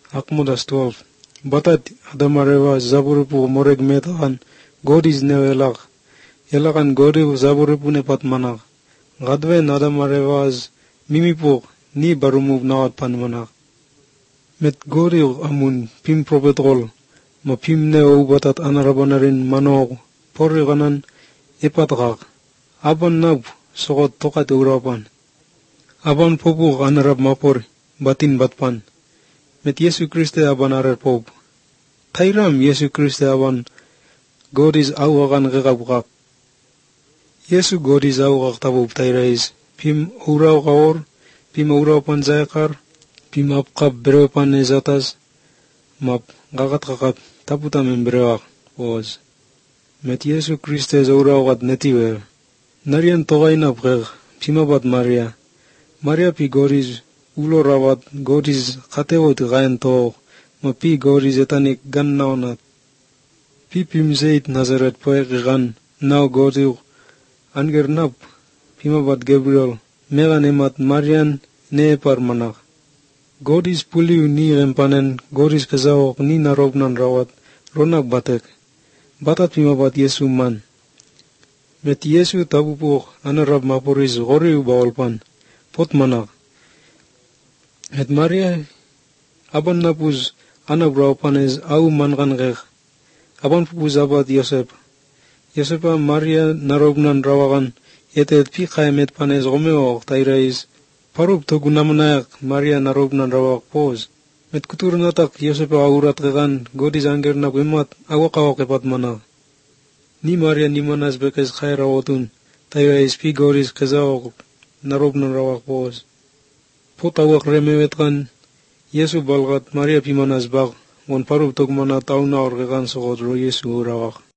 Akmodas 12. Batat adamareva zaburipu moreg metakan godis nevelak. Elakan godiu zaburipu nepat manak. Gadven adamarevaz mimipuk ni barumuv nawat pan manak. Met godiu amun pim propetol ma pim neo batat anarabanarin manok pori kanan epatkak. Aban nab sokot tokat urapan. Aban popuk anarab mapori batin batpan. Met Yesu Kriste aban arer pop. Tairam Yesu Kriste aban godis awakan kekabukak. Yesu godis awak tabub tairais. Pim urau kaor, pim urau pan zayakar, pim apkap berepan ezatas, map gakat kakap taputam emberewak was. Met Yesu Kriste zaurau kat netiwer. Narian togainap kek, pimabat Maria. Maria pi godis ulo rawat godis katewot gayan to, ma pi godis etanik gan naonat. Pi pimzeit Nazaret poek gan nao godiu anger nap pimabat Gabriel megan emat Marian neepar manak. Godis puliu ni rempanen godis kezawok ni narobnan rawat ronak batek. Batat pimabat Yesu man. Met Yesu tabupuk anarab maporis goriu bawalpan pot manak. Et Maria aban napuz anak brawapanez au mankan kek. Aban pupuz abat Yosep. Yosepa Maria narobnan rawakan etet pi kaimet panez gomewak tairais. Parub togu namanayak Maria narobnan rawak pos. Met kuturnatak Yosepa aurat kekan godis anger nap emat awak epat manak. Ni Maria ni manas bekes khay rawatun tairais pi godis kezawak narobnan rawak pos. Pot awak remewet kan Yesu balgat Maria pimanas bag wan parub tog mana tauna or kekan sokot ro Yesu rawak.